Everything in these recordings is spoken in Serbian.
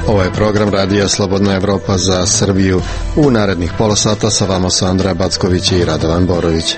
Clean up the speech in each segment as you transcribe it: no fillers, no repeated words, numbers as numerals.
Ovo je program Radija Slobodna Evropa za Srbiju. U narednih pola sata sa vama su Andreja Backović i Radovan Borović.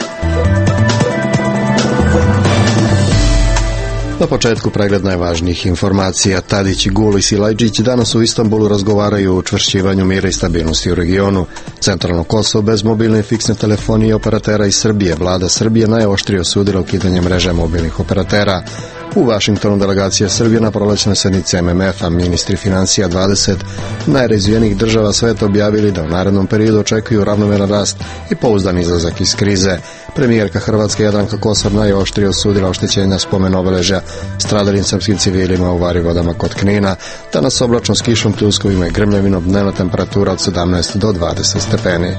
Na početku pregled najvažnijih informacija. Tadić, Gul i Silajđić danas u Istanbulu razgovaraju o učvršćivanju mira i stabilnosti u regionu. Centralno Kosovo bez mobilne i fiksne telefonije i operatera iz Srbije. Vlada Srbije najoštrije osudila ukidanje mreže mobilnih operatera. U Vašingtonu delegacija Srbije na prolećnoj sednici MMF-a, ministri financija 20 najrazvijenijih država sveta objavili da u narednom periodu očekuju ravnomeran rast i pouzdan izlazak iz krize. Premijerka Hrvatske Jadranka Kosor najoštrije osudila oštećenja spomen obeležja stradalim srpskim civilima u Varivodama kod Knina. Danas oblačno s kišom, pljuskovima i grmljavinom, dnevna temperatura od 17 do 20 stepeni.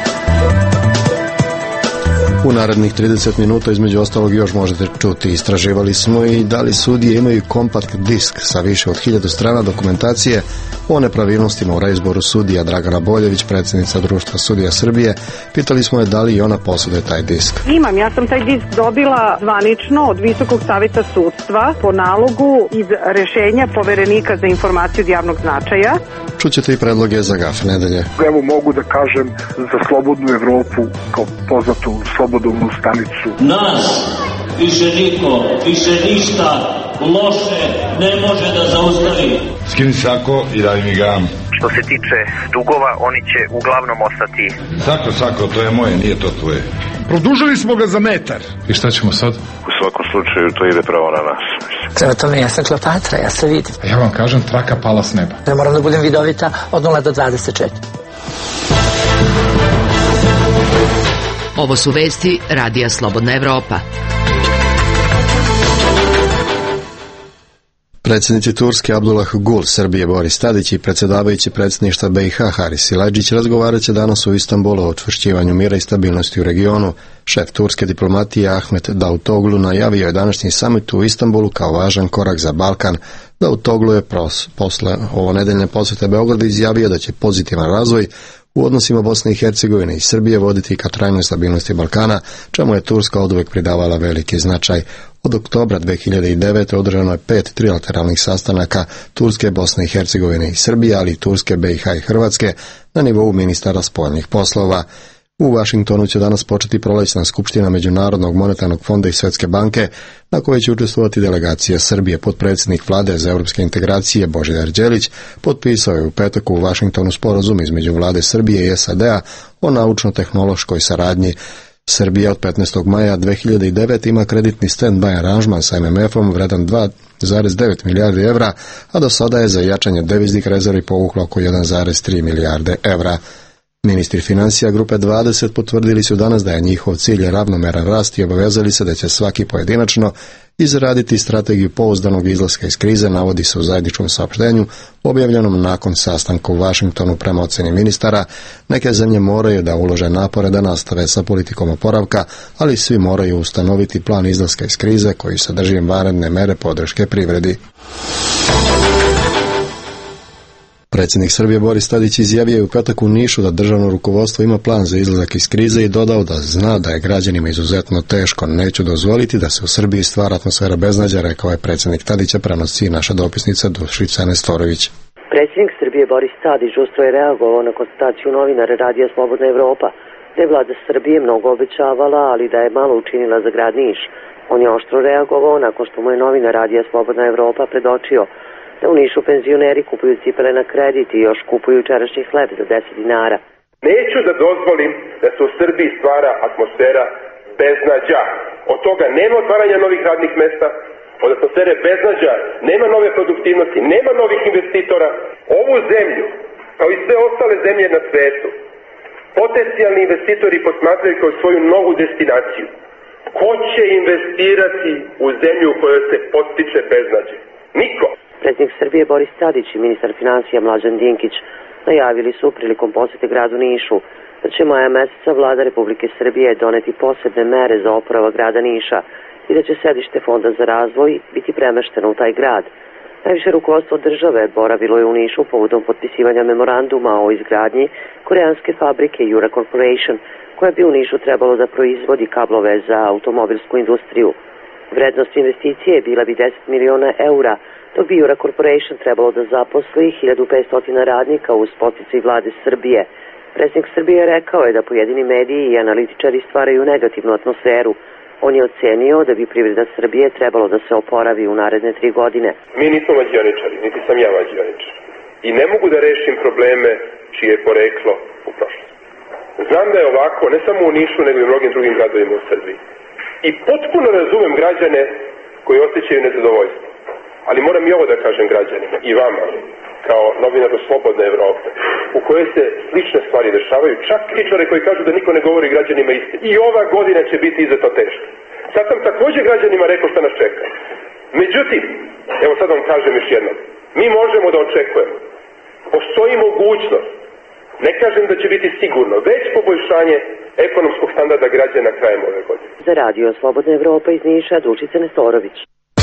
U narednih 30 minuta između ostalog još možete čuti. Istraživali smo i da li sudije imaju kompakt disk sa više od 1000 strana dokumentacije o nepravilnostima u reizboru sudija. Dragana Boljević, predsjednica Društva sudija Srbije, pitali smo je da li i ona posjeduje taj disk. Imam, ja sam taj disk dobila zvanično od Visokog saveta sudstva po nalogu iz rešenja Poverenika za informaciju od javnog značaja. Čućete i predloge za GAF nedelje. Evo mogu da kažem za Slobodnu Evropu kao poznatu slobodovnu stanicu. Nas više niko, više ništa loše ne može da zaustavi. Skini sako i daj mi gam. Što se tiče dugova, oni će uglavnom ostati. Sako, to je moje, nije to tvoje. Produžili smo ga za metar. I šta ćemo sad? U svakom slučaju to ide pravo na nas. Prema tome, ja sam Kleopatra, ja se vidim. Ja vam kažem, traka pala s neba. Ja moram da budem vidovita od 0 do 24. Ovo su vesti Radija Slobodna Evropa. Predsjednici Turske Abdullah Gul, Srbije Boris Tadić i predsjedavajući predsjedništva BiH Haris Silajđić razgovarat će danas u Istanbulu o učvršćivanju mira i stabilnosti u regionu. Šef turske diplomatije Ahmet Davutoglu najavio je današnji samit u Istanbulu kao važan korak za Balkan. Davutoglu je posle ovonedeljne posjete Beograda izjavio da će pozitivan razvoj u odnosima Bosne i Hercegovine i Srbije voditi ka trajnoj stabilnosti Balkana, čemu je Turska oduvek pridavala veliki značaj. Od oktobra 2009. održano je 5 trilateralnih sastanaka Turske, Bosne i Hercegovine i Srbije, ali i Turske, BiH i Hrvatske na nivou ministara spoljnih poslova. U Vašingtonu će danas početi prolećna skupština Međunarodnog monetarnog fonda i Svjetske banke, na kojoj će učestvovati delegacija Srbije. Potpredsjednik vlade za europske integracije Božidar Đelić potpisao je u petak u Vašingtonu sporazum između vlade Srbije i SAD-a o naučno-tehnološkoj saradnji. Srbija od 15. maja 2009. ima kreditni stand-by aranžman sa MMF-om vredan 2,9 milijardi evra, a do sada je za jačanje deviznih rezervi povuklo oko 1,3 milijarde evra. Ministri financija grupe 20 potvrdili su danas da je njihov cilj ravnomeran rast i obavezali se da će svaki pojedinačno izraditi strategiju pouzdanog izlaska iz krize, navodi se u zajedničkom saopštenju objavljenom nakon sastanka u Vašingtonu. Prema oceni ministara, neke zemlje moraju da ulože napore da nastave sa politikom oporavka, ali svi moraju ustanoviti plan izlaska iz krize koji sadrži vanredne mere podrške privredi. Predsjednik Srbije Boris Tadić izjavio je u petak u Nišu da državno rukovodstvo ima plan za izlazak iz krize i dodao da zna da je građanima izuzetno teško. Neću dozvoliti da se u Srbiji stvara atmosfera beznađa, rekao je predsjednik Tadića, prenosi naša dopisnica Dušica Nestorović. Predsjednik Srbije Boris Tadić žustro je reagovao na konstataciju novinara Radija Slobodna Evropa da je vlada Srbije mnogo obećavala, ali da je malo učinila za grad Niš. On je oštro reagovao nakon što mu je novinar Radija Slobodna Evropa predočio da u Nišu penzioneri kupuju cipele na kredit i još kupuju jučerašnji hleb za 10 dinara. Neću da dozvolim da se u Srbiji stvara atmosfera beznađa. Od toga nema otvaranja novih radnih mesta, od atmosfere beznađa nema nove produktivnosti, nema novih investitora. Ovu zemlju, kao i sve ostale zemlje na svetu, potencijalni investitori posmatraju kao svoju novu destinaciju. Ko će investirati u zemlju u kojoj se podstiče beznađe? Niko. Predsjednik Srbije Boris Tadić i ministar financija Mlađan Dinkić najavili su prilikom posjete gradu Nišu da će maja meseca vlada Republike Srbije doneti posebne mere za oporavak grada Niša i da će sedište Fonda za razvoj biti premešteno u taj grad. Najviše rukovodstvo države boravilo je u Nišu povodom potpisivanja memoranduma o izgradnji koreanske fabrike Jura Corporation, koja bi u Nišu trebalo da proizvodi kablove za automobilsku industriju. Vrednost investicije bila bi 10 miliona eura, dok bi Jura Corporation trebalo da zaposli 1500 radnika uz podsticaj vlade Srbije. Predsjednik Srbije rekao je da pojedini mediji i analitičari stvaraju negativnu atmosferu. On je ocenio da bi privreda Srbije trebalo da se oporavi u naredne 3 godine. Mi nismo mađioničari, niti sam ja mađioničar. I ne mogu da rešim probleme čije je poreklo u prošlosti. Znam da je ovako, ne samo u Nišu, nego i u mnogim drugim gradovima u Srbiji. I potpuno razumem građane koji osjećaju nezadovoljstvo. Ali moram i ovo da kažem građanima i vama, kao novinaru Slobodne Evrope, u kojoj se slične stvari dešavaju, čak kritičare koji kažu da niko ne govori građanima istinu. I ova godina će biti izuzetno teška. Sad sam također građanima rekao šta nas čeka. Međutim, evo sad vam kažem još jednom, mi možemo da očekujemo. Postoji mogućnost, ne kažem da će biti sigurno, već poboljšanje ekonomskog standarda građana krajem ove godine. Za radio Slobodna Evropa iz Niša, Dušica Nestorović.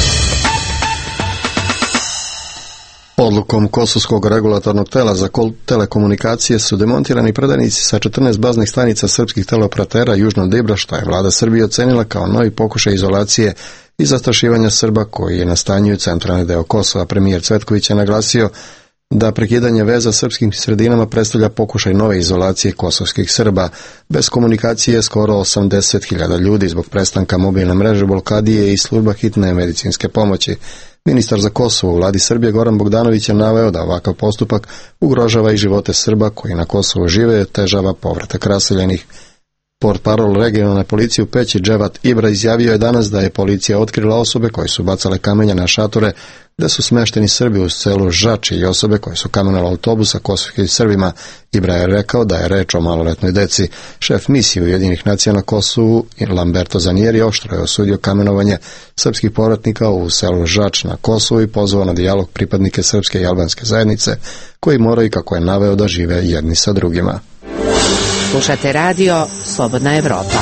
Odlukom Kosovskog regulatornog tela za telekomunikacije su demontirani predajnici sa 14 baznih stanica srpskih teleoperatera južno od Ibra, što je vlada Srbije ocenila kao novi pokušaj izolacije i zastrašivanja Srba koji je nastanjuju centralni deo Kosova. Premijer Cvetković je naglasio da prekidanje veza srpskim sredinama predstavlja pokušaj nove izolacije kosovskih Srba. Bez komunikacije je skoro 80.000 ljudi zbog prestanka mobilne mreže, blokadije i služba hitne medicinske pomoći. Ministar za Kosovo u vladi Srbije Goran Bogdanović je naveo da ovakav postupak ugrožava i živote Srba koji na Kosovu žive i otežava povratak raseljenih. Portparol regionalne policije u Peći Dževat Ibra izjavio je danas da je policija otkrila osobe koje su bacale kamenje na šatore gde su smešteni Srbi u selu Žači i osobe koje su kamenovale autobus sa kosovskim Srbima. Ibra je rekao da je reč o maloletnoj deci. Šef misije Ujedinjenih nacija na Kosovu Lamberto Zanieri oštro je osudio kamenovanje srpskih povratnika u selu Žač na Kosovu i pozvao na dijalog pripadnike srpske i albanske zajednice koji moraju, kako je naveo, da žive jedni sa drugima. Slušate radio Slobodna Evropa.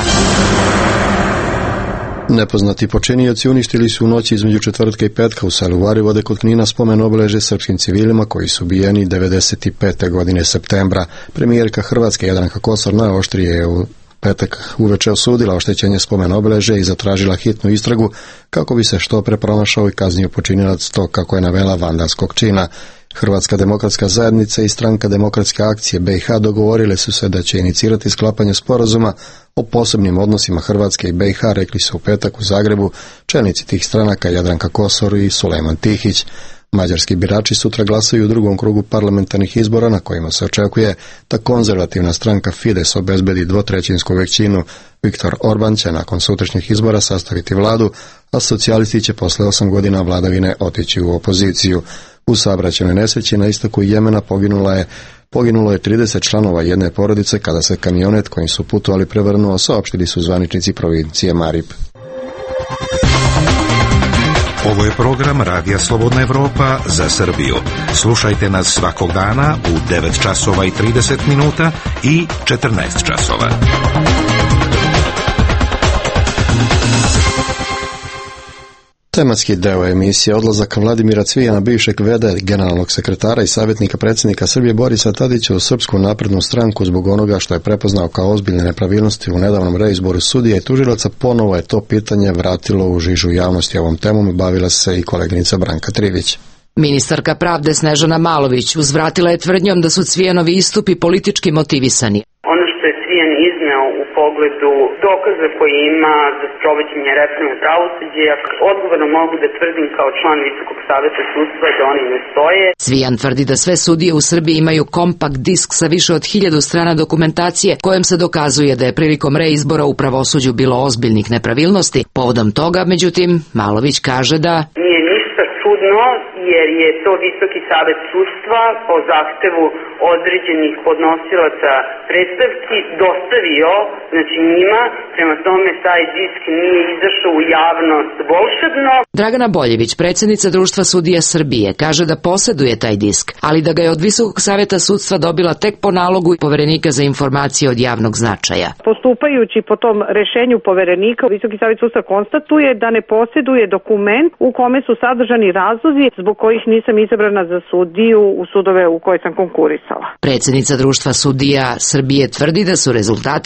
Nepoznati počinioci uništili su u noći između četvrtka i petka u selu Varivode kod Knina spomen obeleže srpskim civilima koji su ubijeni 95. godine septembra. Premijerka Hrvatske Jadranka Kosor najoštrije je u petak uveče osudila oštećenje spomen obeleže i zatražila hitnu istragu kako bi se što pre pronašao i kaznio počinilac tog, kako je navela, vandalskog čina. Hrvatska demokratska zajednica i Stranka demokratske akcije BiH dogovorile su se da će inicirati sklapanje sporazuma o posebnim odnosima Hrvatske i BiH, rekli su u petak u Zagrebu čelnici tih stranaka Jadranka Kosor i Sulejman Tihić. Mađarski birači sutra glasaju u drugom krugu parlamentarnih izbora na kojima se očekuje da konzervativna stranka Fides obezbedi dvotrećinsku većinu. Viktor Orban će nakon sutrašnjih izbora sastaviti vladu, a socijalisti će posle 8 godina vladavine otići u opoziciju. U saobraćajnoj nesreći na istoku Jemena poginulo je 30 članova jedne porodice kada se kamionet kojim su putovali prevrnuo, saopštili su zvaničnici provincije Marib. Ovo je program Radija Slobodna Evropa za Srbiju. Slušajte nas svakog dana u 9 časova i 30 minuta i 14 časova. Tematski deo emisije odlazak Vladimira Cvijana, bivšeg v.d. generalnog sekretara i savjetnika predsjednika Srbije Borisa Tadića u Srpsku naprednu stranku zbog onoga što je prepoznao kao ozbiljne nepravilnosti u nedavnom reizboru sudija i tužilaca, ponovo je to pitanje vratilo u žižu javnosti. Ovom temom bavila se i koleginica Branka Trivić. Ministarka pravde Snežana Malović uzvratila je tvrdnjom da su Cvijanovi istupi politički motivisani. Ono što je Cvijan izneo u pogledu dokaza koje ima za sprovođenje reforme pravosuđa, odgovorno mogu da tvrdim kao član Visokog saveta sudstva da oni ne stoje. Cvijan tvrdi da sve sudije u Srbiji imaju kompakt disk sa više od 1000 strana dokumentacije kojem se dokazuje da je prilikom reizbora u pravosuđu bilo ozbiljnih nepravilnosti. Povodom toga, međutim, Malović kaže da nije ništa čudno jer je to Visoki savet sudstva po zahtevu određenih podnosilaca predstavki dostavio, znači njima, prema tome taj disk nije izašao u javnost volšebno. Dragana Boljević, predsjednica Društva sudija Srbije, kaže da poseduje taj disk, ali da ga je od Visokog saveta sudstva dobila tek po nalogu Poverenika za informacije od javnog značaja. Postupajući po tom rešenju Poverenika, Visoki savet sudstva konstatuje da ne posjeduje dokument u kome su sadržani razlozi zbog kojih nisam izabrana za sudiju u sudove u koje sam konkurisala. Predsjednica Društva sudija Srbije tvrdi da su rezultati rada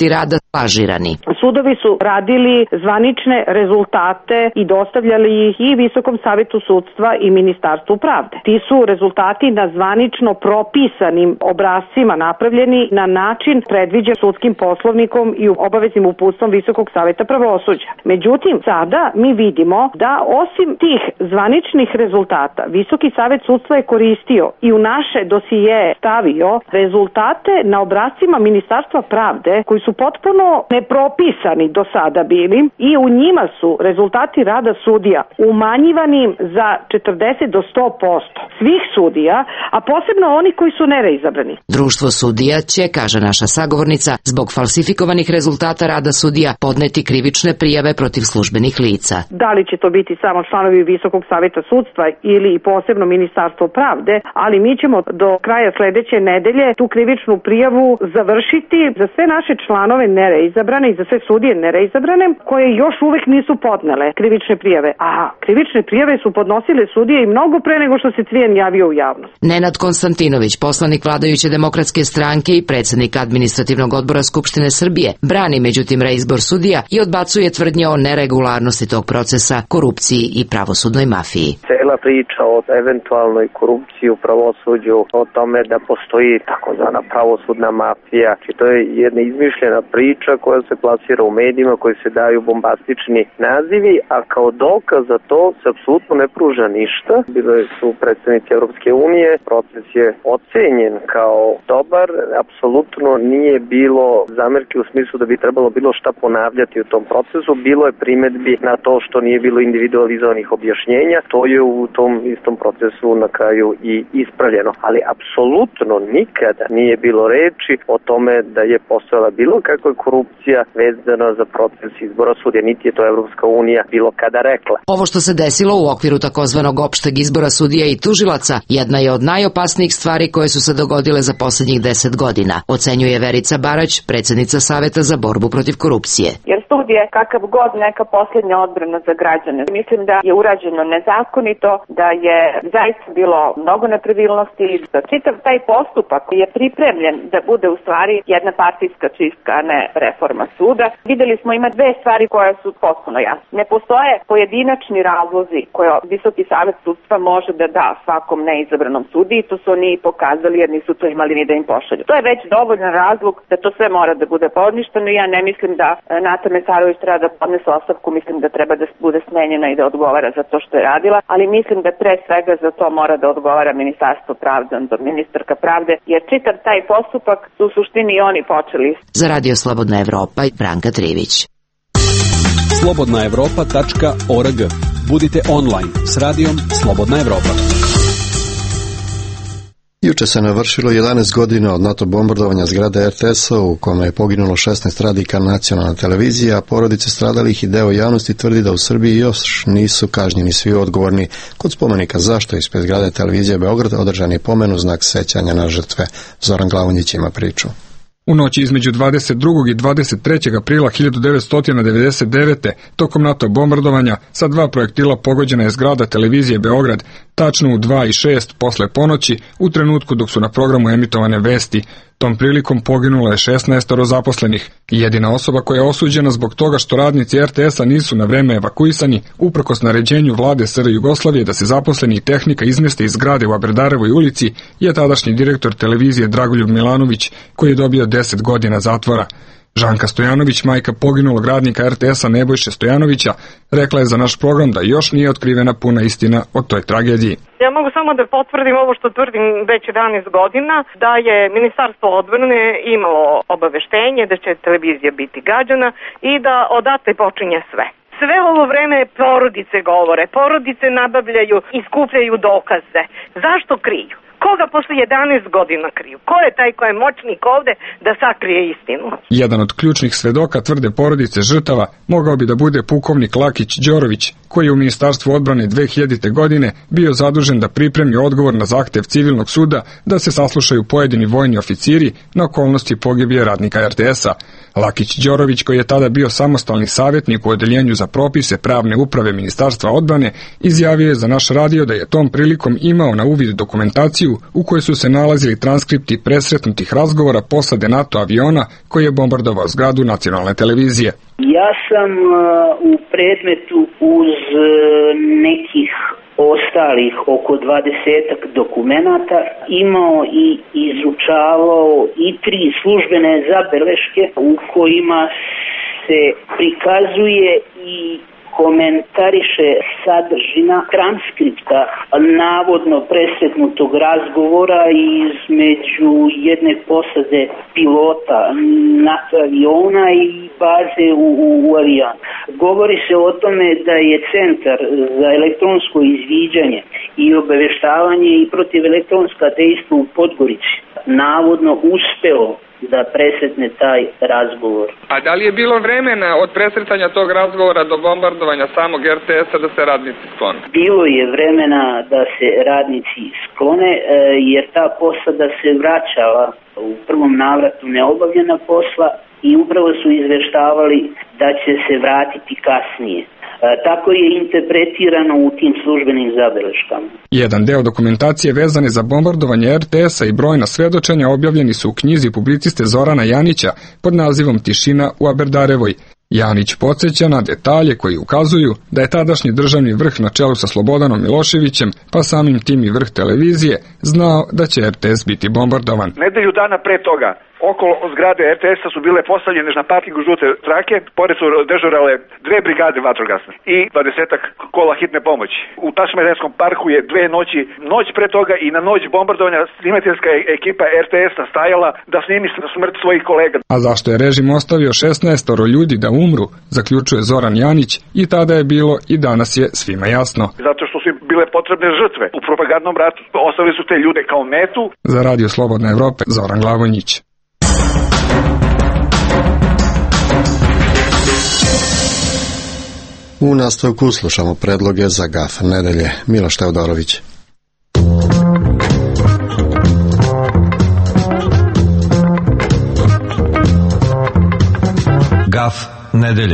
lažirani. Sudovi su radili zvanične rezultate i dostavljali ih i Visokom savetu sudstva i Ministarstvu pravde. Ti su rezultati na zvanično propisanim obrascima napravljeni na način predviđen sudskim poslovnikom i obaveznim uputstvom Visokog saveta pravosuđa. Međutim, sada mi vidimo da osim tih zvaničnih rezultata Visoki savet sudstva je koristio i u naše dosije stavio rezultate na obrascima Ministarstva pravde koji su potpuno nepropisani do sada bili i u njima su rezultati rada sudija umanjivani za 40 do 100% svih sudija, a posebno oni koji su nereizabrani. Društvo sudija će, kaže naša sagovornica, zbog falsifikovanih rezultata rada sudija podneti krivične prijave protiv službenih lica. Da li će to biti samo članovi Visokog saveta sudstva ili i posebno Ministarstvo pravde, ali mi ćemo do kraja sledeće nedelje tu krivičnu prijavu završiti za sve naše članove nereizabrane i za sve sudije nereizabrane koje još uvek nisu podnele krivične prijave. A krivične prijave su podnosile sudije i mnogo pre nego što se Cvijan javio u javnost. Nenad Konstantinović, poslanik vladajuće Demokratske stranke i predsjednik Administrativnog odbora Skupštine Srbije, brani međutim reizbor sudija i odbacuje tvrdnje o neregularnosti tog procesa, korupciji i pravosudnoj mafiji. Cela priča o eventualnoj korupciji u pravosuđu, o tome da postoji takozvana pravosudna mafija, to je jedna izmišljena priča koja se plasira u medijima, koji se daju bombastični nazivi, a kao dokaz za to se apsolutno ne pruža ništa. Bilo su predstavnici Europske unije, proces je ocenjen kao dobar, apsolutno nije bilo zamerki u smislu da bi trebalo bilo šta ponavljati u tom procesu, bilo je primedbi na to što nije bilo individualizovanih objašnjenja, to je u tom istom procesu na kraju i ispravljeno, ali apsolutno nikada nije bilo reči o tome da je postojala bilo kakva korupcija vezana za proces izbora sudija, niti je to Evropska unija bilo kada rekla. Ovo što se desilo u okviru takozvanog opšteg izbora sudija i tužilaca jedna je od najopasnijih stvari koje su se dogodile za poslednjih 10 godina, ocenjuje Verica Barać, predsjednica Saveta za borbu protiv korupcije. Jer sud je kakav god neka posljednja odbrana za građane. Mislim da je urađeno nezakonito, da je zaista bilo mnogo nepravilnosti, da čitav taj postupak je pripremljen da bude u stvari jedna partijska čistka, a ne reforma suda. Videli smo ima dve stvari koje su potpuno jasne. Ne postoje pojedinačni razlozi koje Visoki savet sudstva može da da svakom neizabranom sudiji, to su oni i pokazali jer nisu to imali ni da im pošalju. To je već dovoljan razlog da to sve mora da bude poništeno i ja ne mislim da Nata Mesarović treba da podnese ostavku, mislim da treba da bude smenjena i da odgovara za to što je radila, ali mislim da pre svega za to mora da odgovara Ministarstvo pravde, ministarka pravde, jer čitav taj postupak su u suštini i oni počeli. Za Radio Slobodna Evropa, Branka Trivić. slobodnaevropa.org. Budite online s radijom Slobodna Evropa. Juče se navršilo 11 godina od NATO bombardovanja zgrade RTS-a u kome je poginulo 16 radnika nacionalna televizija, a porodice stradalih i deo javnosti tvrdi da u Srbiji još nisu kažnjeni svi odgovorni. Kod spomenika zašto ispred zgrade televizije Beograd održan je pomen u znak sećanja na žrtve. Zoran Glavonjić ima priču. U noći između 22. i 23. aprila 1999. tokom NATO bombardovanja sa 2 projektila pogođena je zgrada televizije Beograd, tačno u 2:06 posle ponoći, u trenutku dok su na programu emitovane vesti. Tom prilikom poginulo je 16 zaposlenih. Jedina osoba koja je osuđena zbog toga što radnici RTS-a nisu na vreme evakuisani, uprkos naređenju vlade SR Jugoslavije da se zaposleni i tehnika izmeste iz zgrade u Aberdarovoj ulici, je tadašnji direktor televizije Dragoljub Milanović, koji je dobio 10 godina zatvora. Žanka Stojanović, majka poginulog radnika RTS-a Nebojše Stojanovića, rekla je za naš program da još nije otkrivena puna istina o toj tragediji. Ja mogu samo da potvrdim ovo što tvrdim već 11 godina, da je Ministarstvo odbrane imalo obaveštenje da će televizija biti gađana i da odatle počinje sve. Sve ovo vreme porodice govore, porodice nabavljaju i skupljaju dokaze. Zašto kriju? Koga posle 11 godina kriju? Ko je taj ko je moćnik ovde da sakrije istinu? Jedan od ključnih svedoka tvrde porodice žrtava mogao bi da bude pukovnik Lakić Đorović, koji je u Ministarstvu odbrane 2000. godine bio zadužen da pripremi odgovor na zahtev civilnog suda da se saslušaju pojedini vojni oficiri na okolnosti pogibije radnika RTS-a. Lakić Đorović, koji je tada bio samostalni savjetnik u odeljenju za propise pravne uprave Ministarstva odbrane, izjavio je za naš radio da je tom prilikom imao na uvid dokumentaciju u kojoj su se nalazili transkripti presretnutih razgovora posade NATO aviona koji je bombardovao zgradu nacionalne televizije. Ja sam u predmetu uz nekih ostalih oko 20 dokumenata imao i izučavao i 3 službene zabeleške u kojima se prikazuje i komentariše sadržina transkripta navodno presretnutog razgovora između jedne posade pilota NATO aviona i baze u avion. Govori se o tome da je Centar za elektronsko izviđanje i obaveštavanje i protiv elektronska dejstva u Podgorici navodno uspeo da presretne taj razgovor. A da li je bilo vremena od presretanja tog razgovora do bombardovanja samog RTS-a da se radnici sklone? Bilo je vremena da se radnici sklone, jer ta posada se vraćala u prvom navratu neobavljena posla i upravo su izveštavali da će se vratiti kasnije. Tako je interpretirano u tim službenim zabeleškama. Jedan deo dokumentacije vezane za bombardovanje RTS-a i brojna svedočenja objavljeni su u knjizi publiciste Zorana Janića pod nazivom Tišina u Aberdarevoj. Janić podsjeća na detalje koji ukazuju da je tadašnji državni vrh na čelu sa Slobodanom Miloševićem, pa samim tim i vrh televizije, znao da će RTS biti bombardovan. Nedelju dana pre toga okolo zgrade RTS-a su bile postavljene na parkingu žute trake, pored su dežurale 2 brigade vatrogasne i 20-ak kola hitne pomoći. U Tašmajdenskom parku je 2 noći, noć pre toga i na noć bombardovanja snimateljska ekipa RTS-a stajala da snimi smrt svojih kolega. A zašto je režim ostavio 16 ljudi da umru, zaključuje Zoran Janić, i tada je bilo i danas je svima jasno. Zato što su im bile potrebne žrtve. U propagandnom ratu ostavili su te ljude kao metu. Za Radio Slobodna Evropa, Zoran Glavonjić. U nastavku slušamo predloge za GAF nedelje. Miloš Teodorović. GAF nedelje.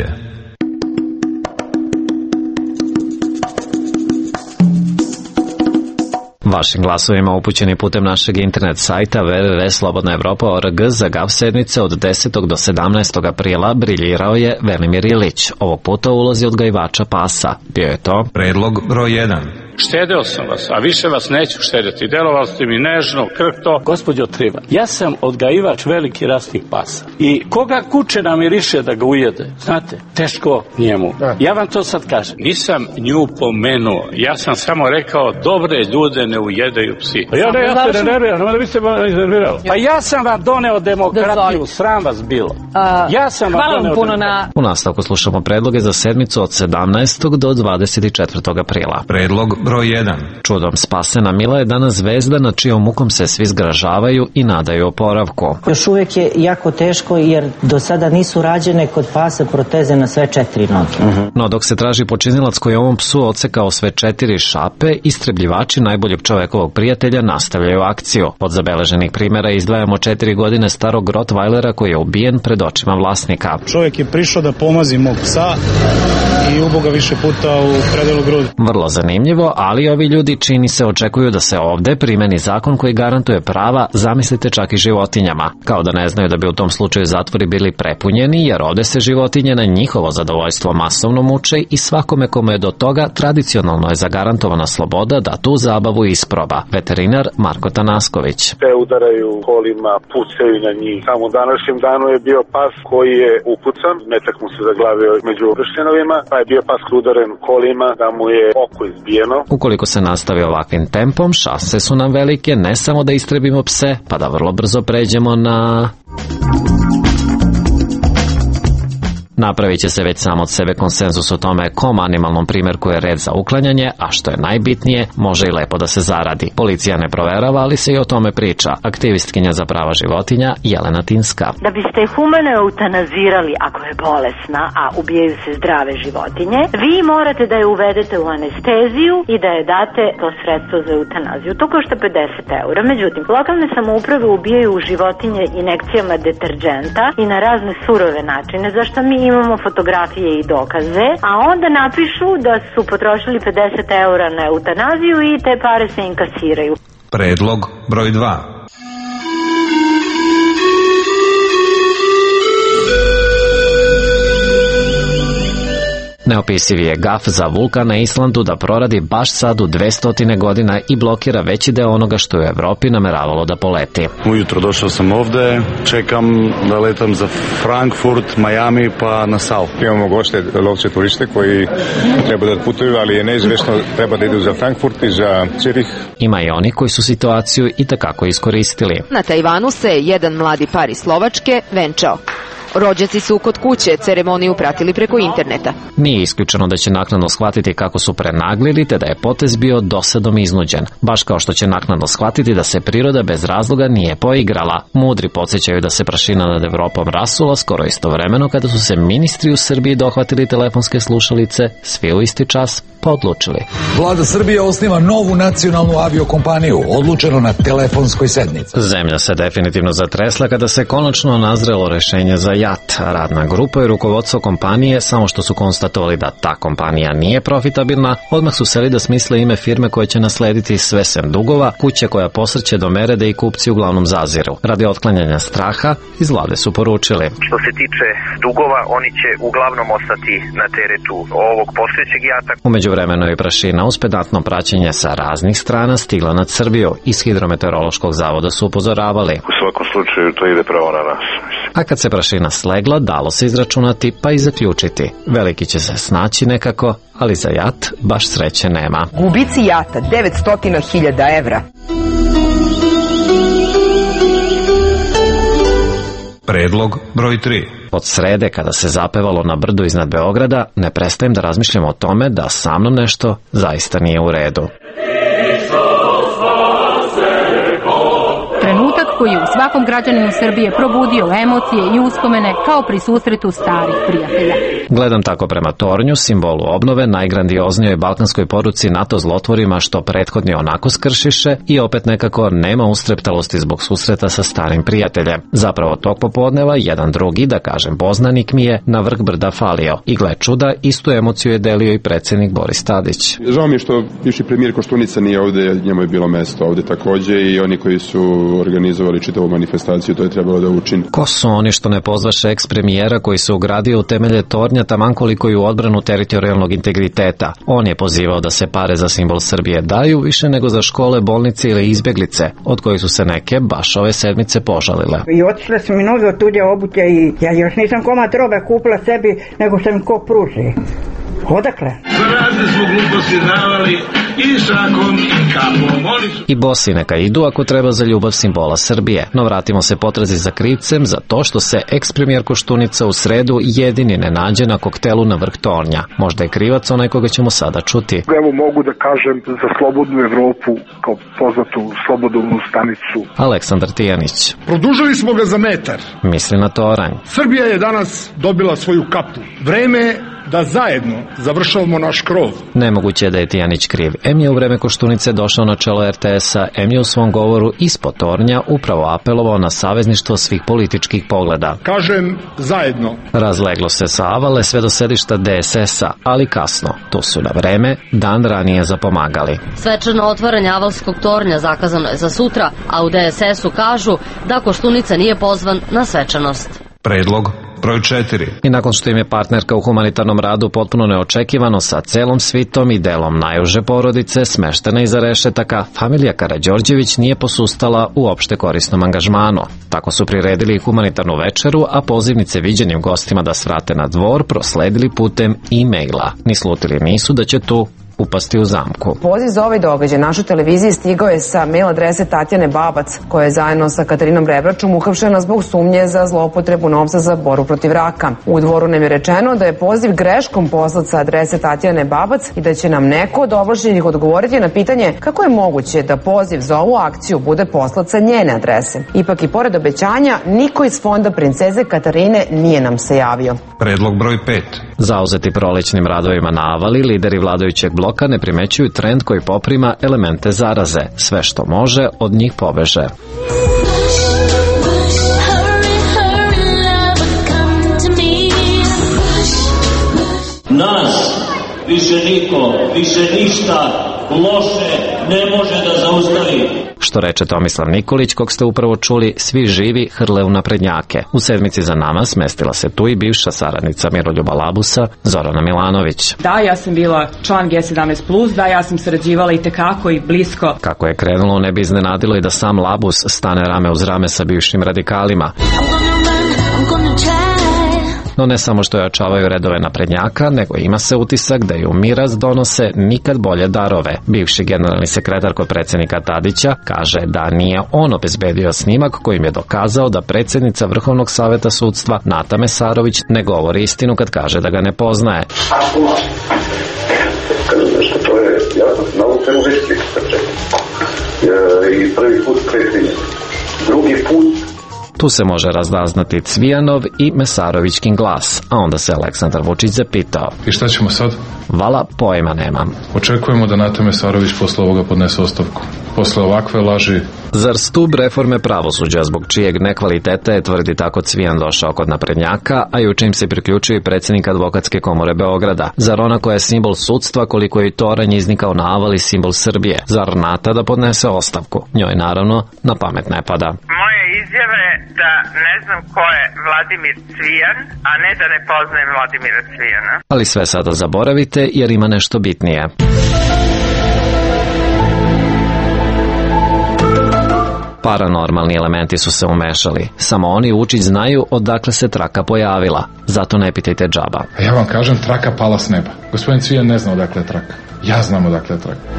Vašim glasovima upućeni putem našeg internet sajta www.slobodnaevropa.org za GAF sedmice od 10. do 17. aprila briljirao je Velimir Ilić, ovog puta u ulozi odgajivača pasa. Bio je to predlog broj 1. Štedeo sam vas, a više vas neću štedeti. Delovali ste mi nežno, krhto. Gospođo Trivan, ja sam odgajivač veliki rasnih pasa. I koga kuće namiriše da ga ujede, znate, teško njemu. Ja vam to sad kažem. Nisam nju pomenuo. Ja sam samo rekao, dobre ljude ne ujedaju psi. Ja se ne nerviram, da biste me iznervirali. Pa ja sam vam doneo demokratiju, sram vas bilo. Ja sam vam doneo demokratiju. U nastavku slušamo predloge za sedmicu od 17. do 24. aprila. Predlog broj 1. Čudom spasena Mila je danas zvezda na čijom mukom se svi zgražavaju i nadaju oporavku. Još uvijek je jako teško jer do sada nisu rađene kod pasa proteze na sve 4 noge. No dok se traži počinilac koji ovom psu odsekao sve 4 šape, istrebljivači najboljeg čovekovog prijatelja nastavljaju akciju. Od zabeleženih primjera izdvajamo 4 godine starog Rottweilera koji je ubijen pred očima vlasnika. Čovjek je prišao da pomazi mog psa i ubo ga više puta u predelu grudi. Vrlo zanimljivo, ali ovi ljudi čini se očekuju da se ovde primeni zakon koji garantuje prava, zamislite čak i životinjama. Kao da ne znaju da bi u tom slučaju zatvori bili prepunjeni, jer ovde se životinje na njihovo zadovoljstvo masovno muče i svakome kome je do toga tradicionalno je zagarantovana sloboda da tu zabavu isproba. Veterinar Marko Tanasković. Te udaraju kolima, pucaju na njih. Samo u današnjem danu je bio pas koji je upucan, metak mu se zaglavio među prštenovima, pa je bio pas udaren kolima da mu je oko izbijeno. Ukoliko se nastavi ovakvim tempom, šanse su nam velike, ne samo da istrebimo pse, pa da vrlo brzo pređemo na... Napravit će se već sam od sebe konsenzus o tome kom animalnom primjerku je red za uklanjanje, a što je najbitnije, može i lepo da se zaradi. Policija ne proverava, ali se i o tome priča. Aktivistkinja za prava životinja Jelena Tinska. Da biste humano eutanazirali ako je bolesna, a ubijaju se zdrave životinje, vi morate da je uvedete u anesteziju i da je date to sredstvo za eutanaziju. To košta 50 eura. Međutim, lokalne samouprave ubijaju životinje injekcijama deterđenta i na razne surove načine, zašto mi imamo fotografije i dokaze, a onda napišu da su potrošili 50 eura na eutanaziju i te pare se inkasiraju. Predlog broj 2. Neopisivi je gaf za vulkan na Islandu da proradi baš sad u 200 godina i blokira veći deo onoga što je u Evropi nameravalo da poleti. Ujutro došao sam ovde, čekam da letam za Frankfurt, Miami pa na Sau. Imamo goste, lovce turiste koji treba da putuju, ali je neizvesno, treba da idu za Frankfurt i za Cirih. Ima i oni koji su situaciju i takako iskoristili. Na Tajvanu se jedan mladi par iz Slovačke venčao. Rođaci su kod kuće ceremoniju pratili preko interneta. Nije isključeno da će naknadno shvatiti kako su prenaglili, te da je potez bio dosadom iznuđen. Baš kao što će naknadno shvatiti da se priroda bez razloga nije poigrala. Mudri podsjećaju da se prašina nad Evropom rasula skoro istovremeno kada su se ministri u Srbiji dohvatili telefonske slušalice, svi u isti čas odlučili. Vlada Srbije osniva novu nacionalnu aviokompaniju, odlučeno na telefonskoj sednici. Zemlja se definitivno zatresla kada se konačno nazrelo rešenje za JAT. Radna grupa i rukovodstvo kompanije, samo što su konstatovali da ta kompanija nije profitabilna, odmah su seli da smisle ime firme koje će naslediti sve sem dugova, kuće koja posrće do mere da i kupci uglavnom zaziru. Radi otklanjanja straha, iz vlade su poručili: što se tiče dugova, oni će uglavnom ostati na teretu ovog postojećeg JAT-a. Umeđuvremeno je prašina uz pedantno praćenje sa raznih strana stigla nad Srbiju. Iz Hidrometeorološkog zavoda su upozoravali: u svakom slučaju to ide pravo na nas. A kad se prašina slegla, dalo se izračunati pa i zaključiti. Veliki će se snaći nekako, ali za JAT baš sreće nema. Gubici JAT-a 900.000 evra. Predlog broj 3. Od srede, kada se zapevalo na brdu iznad Beograda, ne prestajem da razmišljam o tome da sa mnom nešto zaista nije u redu. Trenutak koji je u svakom građaninu Srbije probudio emocije i uspomene kao pri susretu starih prijatelja. Gledam tako prema tornju, simbolu obnove, najgrandioznijoj balkanskoj poruci NATO zlotvorima što prethodni onako skršiše i opet nekako nema ustreptalosti zbog susreta sa starim prijateljem. Zapravo tog popodneva jedan drugi, da kažem poznanik mi je, na vrh brda falio. I gle čuda, istu emociju je delio i predsjednik Boris Tadić. Žao mi je što bivši premijer Koštunica nije ovde, njemu je bilo mesto ovde takođe i oni koji su organizovali čitavu manifestaciju, to je trebalo da učini. Ko su oni što ne pozvaše eks-premijera koji se ugradio u temelje tornja taman koliko i u odbranu teritorijalnog integriteta? On je pozivao da se pare za simbol Srbije daju više nego za škole, bolnice ili izbeglice, od kojih su se neke baš ove sedmice požalile. I otišle su mi noge od tuđe obuće i ja još nisam komad robe kupila sebi, nego što mi ko pruži. Odakle? Razne smo gluposti znavali i šakom i kapom. I bosi neka idu ako treba za ljubav simbola Srbije. No vratimo se potrazi za krivcem za to što se eks-premijer Koštunica u sredu jedini ne nađe na koktelu na vrh tornja. Možda je krivac onaj koga ćemo sada čuti. Evo mogu da kažem za slobodnu Evropu kao poznatu slobodovnu stanicu. Aleksandar Tijanić. Produžili smo ga za metar. Misli na toranj. Srbija je danas dobila svoju kapu. Vreme je da zajedno završavamo naš krov. Nemoguće je da je Tijanić kriv. Em je u vreme Koštunice došao na čelo RTS-a, em je u svom govoru ispod tornja upravo apelovao na savezništvo svih političkih pogleda. Kažem zajedno. Razleglo se sa Avale sve do sedišta DSS-a, ali kasno. Tu su na vreme dan ranije zapomagali. Svečano otvaranje Avalskog tornja zakazano je za sutra, a u DSS-u kažu da Koštunica nije pozvan na svečanost. Predlog broj 4. I nakon što im je partnerka u humanitarnom radu potpuno neočekivano sa celom svitom i delom najuže porodice smeštena iza rešetaka, familija Karađorđević nije posustala u opšte korisnom angažmanu. Tako su priredili humanitarnu večeru, a pozivnice viđenim gostima da svrate na dvor prosledili putem e-maila. Ni slutili nisu da će tu upasti u zamku. Poziv za ovaj događaj našoj televiziji stigao je sa mail adrese Tatjane Babac, koja je zajedno sa Katarinom Rebračom uhapšena zbog sumnje za zloupotrebu novca za borbu protiv raka. U Dvoru nam je rečeno da je poziv greškom poslat sa adrese Tatjane Babac i da će nam neko od ovlašćenih odgovoriti na pitanje kako je moguće da poziv za ovu akciju bude poslat sa njene adrese. Ipak i pored obećanja, niko iz fonda princeze Katarine nije nam se javio. Predlog broj 5. Zauzeti prolećnim radovima na Avali, lideri vladajućeg bloka ne primećuju trend koji poprima elemente zaraze. Sve što može, od njih pobeže. Nas više niko, više ništa loše ne može da zaustavi. Što reče Tomislav Nikolić, kog ste upravo čuli, svi živi hrle u naprednjake. U sedmici za nama smestila se tu i bivša saradnica Miroljuba Labusa, Zorana Milanović. Da, ja sam bila član G17+, da, ja sam sarađivala i tekako i blisko. Kako je krenulo, ne bi iznenadilo i da sam Labus stane rame uz rame sa bivšim radikalima. No ne samo što ojačavaju redove naprednjaka, nego ima se utisak da i u miraz donose nikad bolje darove. Bivši generalni sekretar kod predsjednika Tadića kaže da nije on obezbedio snimak kojim je dokazao da predsjednica Vrhovnog saveta sudstva Nata Mesarović ne govori istinu kad kaže da ga ne poznaje. Što to je, ja sam na ovu cenu već i prvi put predsjednik, drugi put. Tu se može razaznati Cvijanov i Mesarovićkin glas, a onda se Aleksandar Vučić zapitao. I šta ćemo sad? Vala, pojma nemam. Očekujemo da Nata Mesarović posle ovoga podnese ostavku. Posle ovakve laži. Zar stub reforme pravosuđa, zbog čijeg nekvaliteta je, tvrdi tako Cvijan, došao kod naprednjaka, a juče im se priključio i predsjednik Advokatske komore Beograda? Zar ona koja je simbol sudstva, koliko je i toranj iznikao na Avali, simbol Srbije? Zar Nata da podnese ostavku? Njoj naravno na pamet ne pada. Moje izjave da ne znam ko je Vladimir Cvijan, a ne da ne poznajem Vladimira Cvijana. Ali sve sada zaboravite jer ima nešto bitnije. Paranormalni elementi su se umešali. Samo oni, Vučić, znaju odakle se traka pojavila. Zato ne pitajte džaba. A ja vam kažem, traka pala s neba. Gospodin Cvijan ne zna odakle je traka. Ja znam odakle je traka.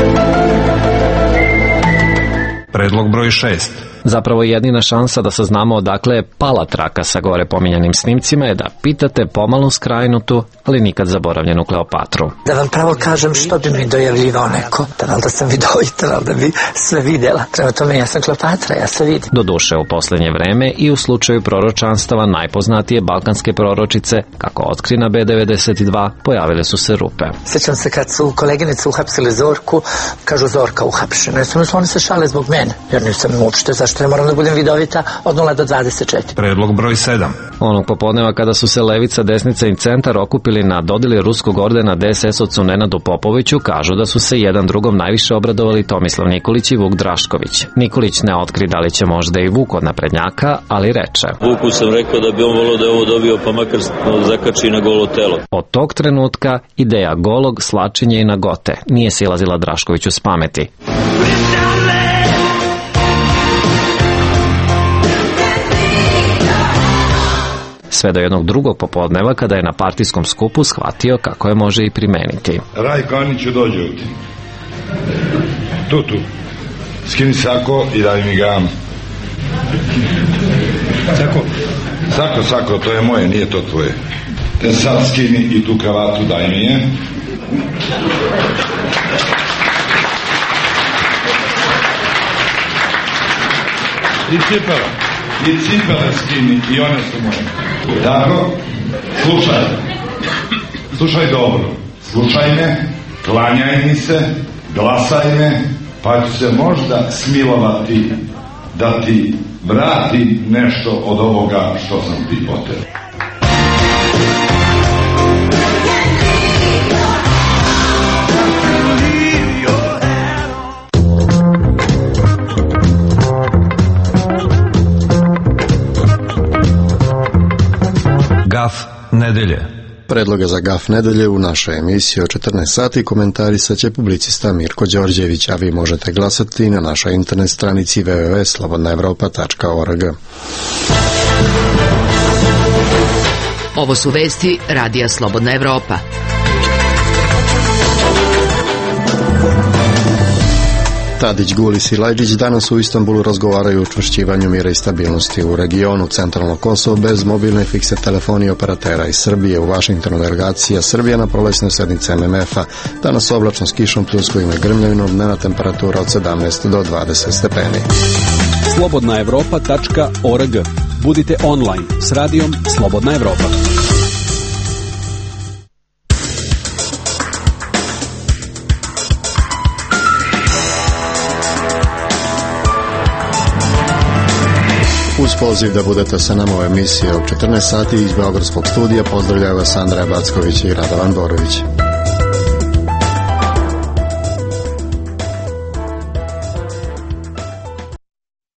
Predlog broj 6. Zapravo jedina šansa da saznamo odakle je pala traka sa gore pominjanim snimcima je da pitate pomalu skrajnutu, ali nikad zaboravljenu Kleopatru. Da vam pravo kažem, što bi mi dojavljivao neko? Da sam vidovita, da bi sve vidjela. Prema tome, ja sam Kleopatra, ja sve vidim. Doduše, u posljednje vreme i u slučaju proročanstava najpoznatije balkanske proročice, kako otkri na B92, pojavile su se rupe. Sjećam se kad su koleginice uhapsili Zorku, kažu Zorka uhapšena. Oni se šale zbog mene, jer nisam uopšte zašto ne moram da budem vidovita od 0 do 24. Predlog broj 7. Onog popodneva kada su se levica, desnica i centar okupili na dodjeli ruskog ordena DSS-ovcu Nenadu Popoviću, kažu da su se jedan drugom najviše obradovali Tomislav Nikolić i Vuk Drašković. Nikolić ne otkri da li će možda i Vuk od naprednjaka, ali reče: Vuku sam rekao da bi on volio da je ovo dobio, pa makar zakači na golo telo. Od tog trenutka ideja golog slačenja i nagote nije silazila Draškoviću s pameti. Sve do jednog drugog popodneva kada je na partijskom skupu shvatio kako je može i primeniti. Rajko Aniću, dođe ovdje. Tu. Skini sako i daj mi gamu. Sako, to je moje, nije to tvoje. Te sad skini i tu kravatu daj mi je. I cipele skini i one su moje. Tako, slušaj dobro, slušaj me, klanjaj mi se, glasaj me, pa ću se možda smilovati da ti vratim nešto od ovoga što sam ti potrebao. Gaf nedelje. Predloge za Gaf nedelje u našoj emisiji o 14 sati komentarisat će publicista Mirko Đorđević, a vi možete glasati na našoj internet stranici www.slobodnaevropa.org. Ovo su vesti Radija Slobodna Evropa. Tadić, Gulis i Lajdžić danas u Istanbulu razgovaraju o učvršćivanju mira i stabilnosti u regionu. Centralno Kosovo bez mobilne i fikse telefonije operatera iz Srbije. U Vašingtonu delegacija Srbija na prolećnoj sednici MMF-a. Danas oblačno s kišom, pljuskovima i grmljavinom, dnevna temperatura od 17 do 20 stepeni. slobodnaevropa.org. Budite online s radijom Slobodna Evropa. Uz poziv da budete sa nama u emisiji od 14 sati iz Beogradskog studija pozdravljaju vas Andreja Backović i Radovan Borović.